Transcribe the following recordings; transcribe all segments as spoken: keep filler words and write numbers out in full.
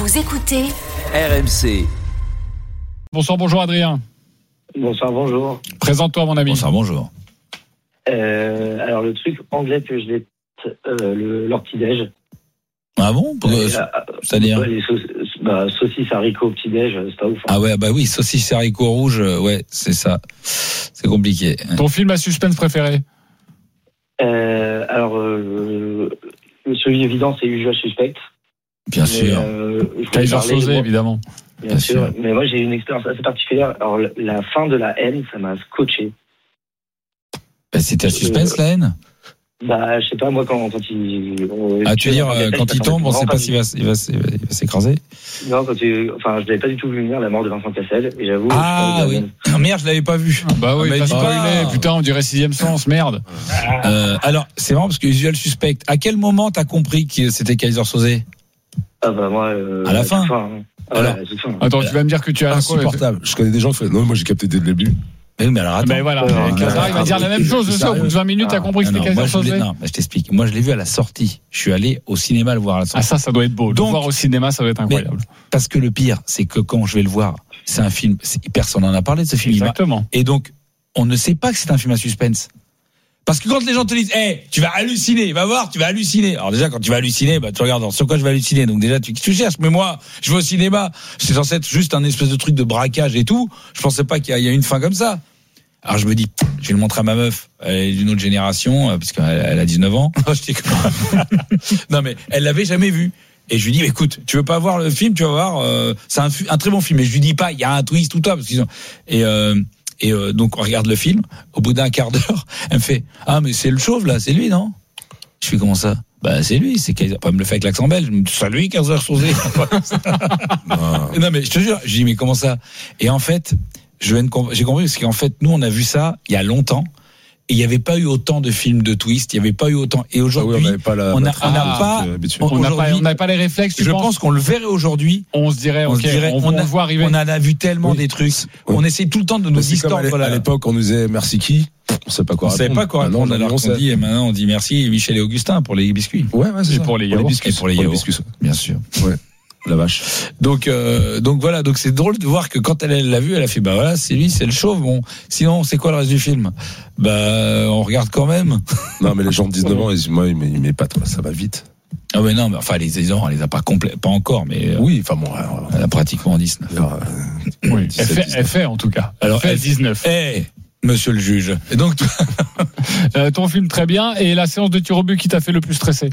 Vous écoutez R M C. Bonsoir, bonjour Adrien. Bonsoir, bonjour. Présente-toi mon ami. Bonsoir, bonjour. Euh, alors le truc anglais que je déteste, euh, le, leur petit-déj. Ah bon Pour, Euh, C'est-à-dire ouais, les sauc- bah, saucisses haricots au petit-déj, c'est pas ouf. Hein. Ah ouais, bah oui, saucisses et haricots rouges, euh, ouais, c'est ça. C'est compliqué. Ton film à suspense préféré? Euh, alors, euh, celui évident, c'est Usual Suspect. Bien Mais, sûr. Euh, je voulais Kaiser parler, Soze, moi, évidemment. Bien, Bien sûr. sûr. Mais moi, j'ai une expérience assez particulière. Alors, la- la fin de la haine, ça m'a scotché. Bah, c'était à suspense, la haine Bah, je sais pas, moi, quand, quand il. on- Ah, tu veux dire, euh, quand il tombe, on sait pas s'il va. va, il va, il va, il va s'écraser Non, quand il, enfin, je l'avais pas du tout vu venir, la mort de Vincent Cassel. Et j'avoue. Ah je pense oui. que la- Merde, je l'avais pas vu. Bah oui, Ah, t'as bah, spoilé. ah. Putain, on dirait Sixième Sens, merde. Euh, alors, c'est marrant parce que Usual Suspect, à quel moment t'as compris que c'était Kaiser Soze? Ah bah moi. Euh, À la fin. toute hein. Ah, Alors. ouais, à toute fin. Attends, tu vas me dire que tu as Insupportable. Je connais des gens qui font non, moi j'ai capté dès le début. Mais, mais alors attends. Mais voilà, Ouais, ouais, Kazar, il va ouais, dire la même chose. c'est Ça, au bout de vingt minutes, t'as Ah, compris que Non, c'était non, moi, Kaiser je l'ai- Soze. non, bah, je t'explique. Moi, je l'ai vu à la sortie. Je suis allé au cinéma le voir à la sortie. Ah ça, ça doit être beau. De Donc- voir au cinéma, ça doit être incroyable. Parce que le pire, c'est que quand je vais le voir, c'est un film. c'est- Personne n'en a parlé de ce film. Il m'a- Exactement. Et donc, on ne sait pas que c'est un film à suspense. Parce que quand les gens te disent, hey, tu vas halluciner, va voir, tu vas halluciner. Alors déjà, quand tu vas halluciner, bah, tu regardes alors, sur quoi je vais halluciner. Donc déjà, tu, tu cherches. Mais moi, je vais au cinéma. C'est censé être juste un espèce de truc de braquage et tout. Je pensais pas qu'il y a, il y a une fin comme ça. Alors je me dis, je vais le montrer à ma meuf. Elle est d'une autre génération, euh, parce qu'elle elle a dix-neuf ans. Je dis que- non mais, elle l'avait jamais vu. Et je lui dis, mais écoute, tu veux pas voir le film, tu vas voir, euh, c'est un, un très bon film. Et je lui dis pas, il y a un twist ou toi, parce qu'ils ont, et, euh, Et euh, donc on regarde le film. Au bout d'un quart d'heure, elle me fait ah mais c'est le chauve là, c'est lui non? Je fais comment ça? Bah c'est lui, c'est Kaiser. Pas me le fait avec l'accent belge. C'est lui Kaiser Soze. Non mais je te jure, je dis mais comment ça? Et en fait, je viens de comp- j'ai compris parce qu'en fait nous on a vu ça il y a longtemps. Et il n'y avait pas eu autant de films de twist, il n'y avait pas eu autant. Et aujourd'hui, Ah oui, on n'avait pas la- on n'a la- on n'a Ah, pas. habituelle. On n'a pas, aujourd'hui, on n'a pas les réflexes, tu je penses pense qu'on le verrait aujourd'hui. On se dirait, On ok, se dirait, on, on on a, le voit arriver. on en a vu tellement Oui. des trucs. Oui. On essaie tout le temps de nous Mais c'est comme distordre. à l'é- là. à l'époque, on nous disait merci qui, on sait pas quoi On ne savait répondre. pas quoi Maintenant, répondre alors on qu'on sait. dit, et maintenant on dit merci Michel et Augustin pour les biscuits. Ouais, ouais, c'est Et ça. pour les yaourts. biscuits. Et pour les yaourts. biscuits. Bien sûr. Ouais. La vache. Donc, euh, donc voilà, donc c'est drôle de voir que quand elle elle l'a vu, elle a fait bah voilà, c'est lui, c'est le chauve. Bon, sinon c'est quoi le reste du film? Bah on regarde quand même. Non, mais les gens de dix-neuf ans, ils, moi, ils m'épatent, quoi. Ça va vite. Ah ouais non, mais enfin les gens, elle les a pas complets, pas encore, mais euh, Oui, enfin bon, alors, elle a pratiquement dix-neuf. alors, Oui, dix-sept, elle fait, dix-neuf. elle fait en tout cas. Alors, Elle fait elle- dix-neuf. Eh, monsieur le juge. Et donc toi, Euh, ton film très bien. Et la séance de tir au but qui t'a fait le plus stresser?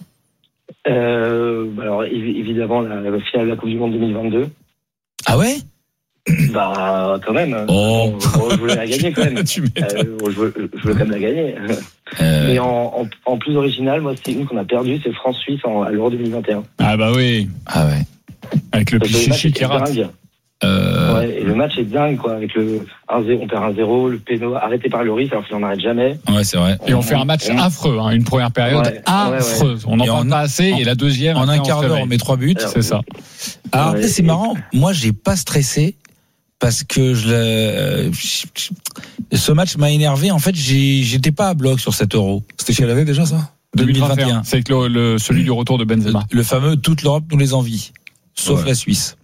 Euh, alors évi- évidemment la, la finale de la Coupe du Monde deux mille vingt-deux. ah ouais? Bah quand même. Oh. Bon, bon, je voulais la gagner quand même. Tu m'étonnes. Euh, bon, je, voulais, je voulais quand même la gagner. Euh, Mais en, en, en plus original, moi c'est une qu'on a perdue, c'est France-Suisse en, à l'Euro deux mille vingt et un. Ah bah oui, ah ouais. avec le Parce que le match Pichichi qui est rate. dingue. Euh, Ouais, et le match est dingue quoi, avec le un zéro, on perd un zéro, le péno arrêté par Lloris alors qu'il n'en arrête jamais. ouais, c'est vrai. Et on fait un match Ouais. affreux, hein, une première période Ouais, affreuse. On n'en Et parle en- pas assez. en- Et la deuxième, En après, un on quart se d'heure, réveille. on met trois buts. Alors, C'est ça. Alors Ouais, après, c'est et- marrant. Moi, j'ai pas stressé parce que je le... ce match m'a énervé. En fait, j'ai... j'étais pas à bloc sur cet euro. C'était quelle année déjà, ça? deux mille vingt et un. deux mille vingt et un. C'est avec le, le- celui du retour de Benzema. Le fameux toute l'Europe nous les envie, sauf Ouais. la Suisse.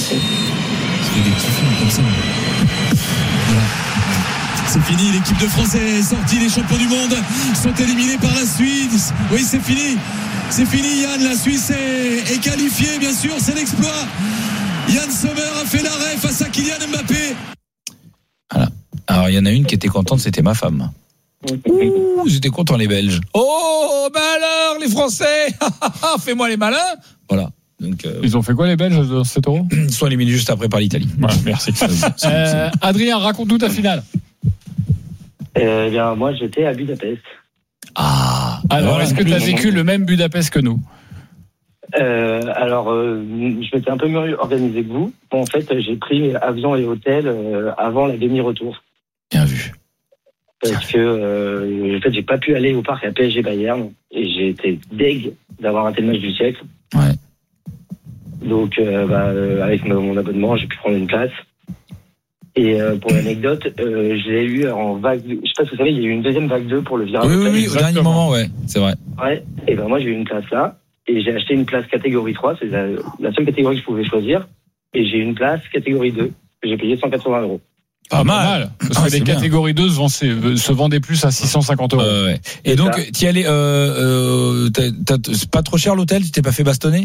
C'est fini, l'équipe de France est sortie, les champions du monde sont éliminés par la Suisse. Oui, c'est fini, c'est fini Yann, la Suisse est, est qualifiée, bien sûr, c'est l'exploit. Yann Sommer a fait l'arrêt face à Kylian Mbappé. Alors, il y en a une qui était contente, c'était ma femme. Ouh, j'étais content les Belges. Oh, bah alors, les Français, fais-moi les malins. Voilà. Donc, euh, Ils ont fait quoi les Belges dans cet euro? ils sont éliminés juste après par l'Italie. Voilà, merci. Euh, Adrien, raconte-nous ta finale. Euh, eh bien, moi j'étais à Budapest. Ah. Alors, voilà. est-ce que tu as vécu le même Budapest que nous? Euh, alors, euh, je m'étais un peu mieux organisé que vous. Bon, en fait, j'ai pris avion et hôtel euh, avant la demi-retour. Bien vu. Parce que, euh, en fait, j'ai pas pu aller au parc à P S G Bayern. Et j'ai été deg d'avoir raté le match du siècle. Ouais. Donc, euh, bah, euh, avec mon mon abonnement, j'ai pu prendre une place. Et euh, pour l'anecdote, euh, je l'ai eu en vague. Je sais pas si vous savez, il y a eu une deuxième vague deux pour le virage. Oui, oui, oui, au Exactement. dernier moment, ouais, c'est vrai. Ouais. Et ben moi, j'ai eu une place là. et j'ai acheté une place catégorie trois, c'est la, la seule catégorie que je pouvais choisir, et j'ai une place catégorie deux, que j'ai payé cent quatre-vingts euros. Pas, pas mal. mal. Parce ah, que les catégories deux se, vend, se vendaient plus à six cent cinquante euros. Euh, ouais. Et donc, tu y allais, euh, euh, t'as, t'as, c'est pas trop cher l'hôtel? Tu t'es pas fait bastonner?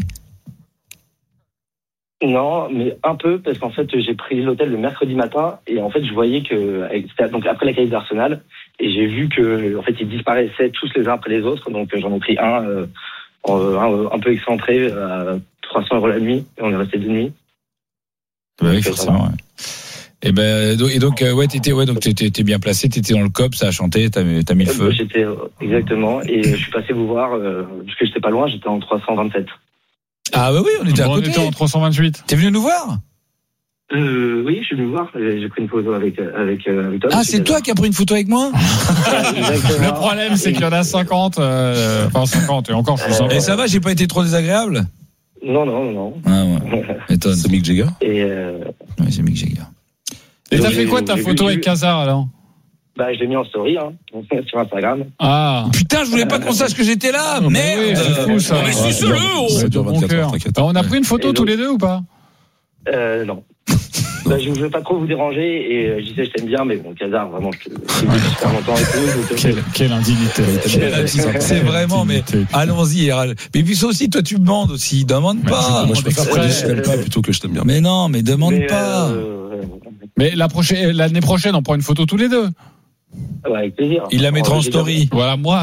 Non, mais un peu, parce qu'en fait, j'ai pris l'hôtel le mercredi matin, et en fait, je voyais que, c'était donc après la qualif d'Arsenal, et j'ai vu que, en fait, ils disparaissaient tous les uns après les autres, donc j'en ai pris un, euh, un, un peu excentré, à trois cents euros la nuit, et on est resté deux nuits. Bah oui, forcément, ouais. Et ben, et donc, euh, ouais, t'étais, ouais, donc t'étais, t'étais bien placé, t'étais dans le C O P, ça a chanté, t'as, t'as mis le feu. J'étais, exactement, et je suis passé vous voir, euh, parce que j'étais pas loin, j'étais en trois cent vingt-sept. Ah bah oui, on était bon, à côté. On était en trois cent vingt-huit. T'es venu nous voir? Euh, oui, je suis venu voir. J'ai pris une photo avec avec, avec Tom. Ah, c'est toi qui as pris une photo avec moi? Le problème, c'est qu'il y en a cinquante, euh, enfin cinquante, et encore, je suis sympa. Et ça va, j'ai pas été trop désagréable? Non, non, non. Ah ouais. Étonne. C'est Mick Jagger? Et euh... Oui, c'est Mick Jagger. Et t'as fait quoi ta photo avec Hazard alors? Bah, je l'ai mis en story, hein, sur Instagram. Ah. Putain, je voulais pas qu'on sache que j'étais là. Non, merde. Oui, c'est fou, ça. Mais suis solo. Ça dure vingt-quatre heures, t'inquiète. On a pris une photo tous les deux ou pas? Euh, non. Bah, je ne veux pas trop vous déranger, et je disais, je t'aime bien, mais bon, Hazard, vraiment, je te dis super longtemps avec tout. Quelle, quelle indignité. C'est vraiment, mais allons-y, mais puis ça aussi, toi, tu me demandes aussi. Demande pas. Moi, je préfère que je t'aime pas plutôt que je t'aime bien. Mais non, mais demande mais pas. Euh, mais la prochaine, l'année prochaine, on prend une photo tous les deux. Ouais, avec plaisir. Il la mettra en story. Voilà, moi.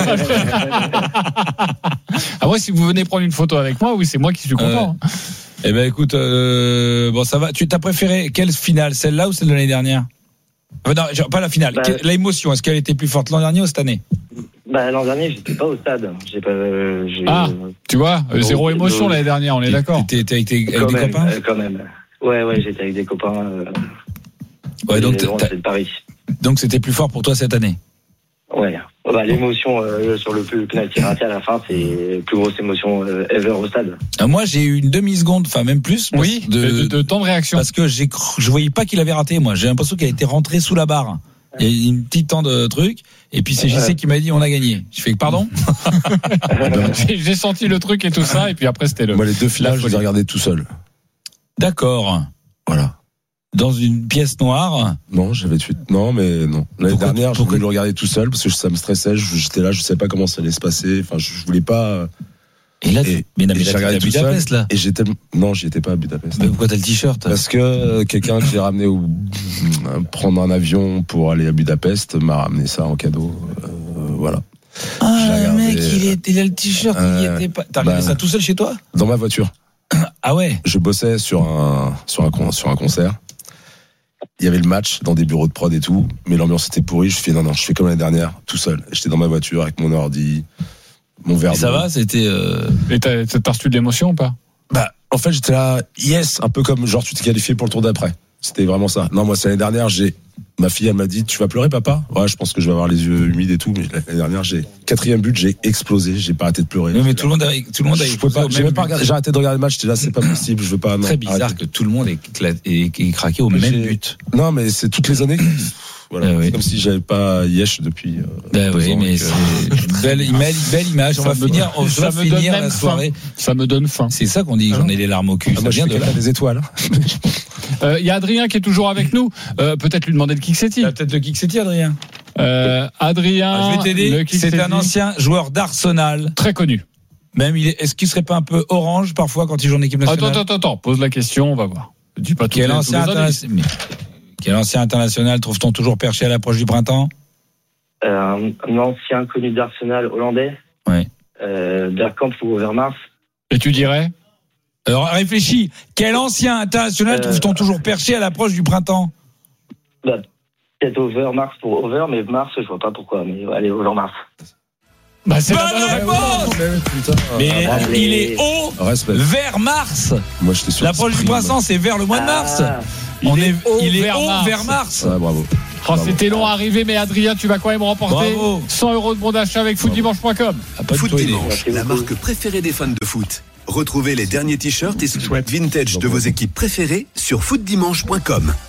Ah ouais, si vous venez prendre une photo avec moi, oui, c'est moi qui suis content. Euh, eh ben, écoute, euh, bon, ça va. Tu t'as préféré quelle finale, celle-là ou celle de l'année dernière? euh, Non, pas la finale. Bah, l'émotion, est-ce qu'elle était plus forte l'an dernier ou cette année? Bah, l'an dernier, j'étais pas au stade. J'ai pas. J'ai, ah, euh, tu vois, donc, zéro émotion donc, l'année dernière, on est d'accord. T'étais avec, tes, avec des même, copains? euh, Quand même. Ouais, ouais, j'étais avec des copains. Euh, ouais, donc de Paris. Donc c'était plus fort pour toi cette année? Ouais. Bah, l'émotion euh, sur le penalty raté à la fin, c'est la plus grosse émotion euh, ever au stade. Ah, moi, j'ai eu une demi-seconde, enfin même plus. Oui, de, de, de temps de réaction. Parce que j'ai, je voyais pas qu'il avait raté, moi. J'ai l'impression qu'il a été rentré sous la barre. Il y a une petite temps de truc. Et puis c'est J C qui m'a dit on a gagné. Je fais pardon. j'ai, j'ai senti le truc et tout ça. Et puis après, c'était le. Moi, les deux finales, je les ai regardées tout seul. D'accord. Voilà. Dans une pièce noire? Non, j'avais tué. Non, mais non. L'année pourquoi, dernière, je voulais le regarder tout seul parce que ça me stressait. J'étais là, je savais pas comment ça allait se passer. Enfin, je, je voulais pas. Et là, et, mais non, mais j'ai regardé tout Budapest, seul. Là. Et j'étais. Non, j'y étais pas à Budapest. Mais pourquoi t'as le t-shirt? Parce que euh, quelqu'un que j'ai ramené au prendre un avion pour aller à Budapest m'a ramené ça en cadeau. Euh, voilà. Ah, le mec, il, est, il a le t-shirt. Euh, il y était pas. T'as ramené bah, ça tout seul chez toi? Dans ma voiture. Ah ouais. Je bossais sur un sur un sur un concert. Il y avait le match dans des bureaux de prod et tout, mais l'ambiance était pourrie. Je fais non non, je fais comme l'année dernière, tout seul. J'étais dans ma voiture avec mon ordi, mon verre. Et ça va, c'était. Euh... Et t'as, t'as reçu de l'émotion ou pas? Bah, en fait, j'étais là, yes, un peu comme genre tu t'es qualifié pour le tour d'après. C'était vraiment ça. Non, moi, c'est l'année dernière, j'ai ma fille, elle m'a dit, tu vas pleurer, papa? Ouais, je pense que je vais avoir les yeux humides et tout. Mais l'année dernière, j'ai quatrième but, j'ai explosé, j'ai pas arrêté de pleurer. Oui, mais tout le monde a, tout le monde a. Je pouvais pas, j'ai même pas regardé, j'ai arrêté de regarder le match. J'étais là, c'est pas possible, je veux pas. Non, très bizarre arrêtez. Que tout le monde ait, ait, ait craqué au mais même but. Non, mais c'est toutes les années. Voilà. Ah oui. C'est comme si j'avais pas Yesh depuis. Euh, ben oui, mais c'est une belle, belle, belle image. On va finir, on va finir la soirée. Ça me donne faim. C'est ça qu'on dit. J'en ai les larmes au cul. Ah, moi, je de là. Des étoiles. Il euh, y a Adrien qui est toujours avec nous. Euh, peut-être lui demander le Kiksetti. Peut-être le Kiksetti, Adrien. Euh, Adrien. Ah, je vais t'aider. C'est un ancien joueur d'Arsenal. Très connu. Même, il est, est-ce qu'il serait pas un peu orange parfois quand il joue en équipe nationale? Attends, attends, attends. Pose la question, on va voir. Dis pas tout. Quel ancien international? Quel ancien international trouve-t-on toujours perché à l'approche du printemps? euh, Un ancien connu d'Arsenal hollandais. Oui. Euh, Bergkamp ou Overmars. Et tu dirais? Alors réfléchis. Quel ancien international euh, trouve-t-on toujours perché à l'approche du printemps? Bah, peut-être Overmars pour Over, mais Mars, je vois pas pourquoi. Mais allez, Overmars. Bah c'est pas la réponse. Mais ah, il est haut vers mars. Moi, j'étais sûr. L'approche du printemps, c'est vers le mois de mars. Ah. On est, haut il est vers haut mars. vers mars. Ah, bravo. Oh, bravo. C'était long à arriver, mais Adrien, tu vas quand même remporter bravo. cent euros de bon d'achat avec foot dimanche point com. Ah, Foot Dimanche, la marque préférée des fans de foot. Retrouvez les derniers t-shirts et sweats vintage de vos équipes préférées sur foot dimanche point com.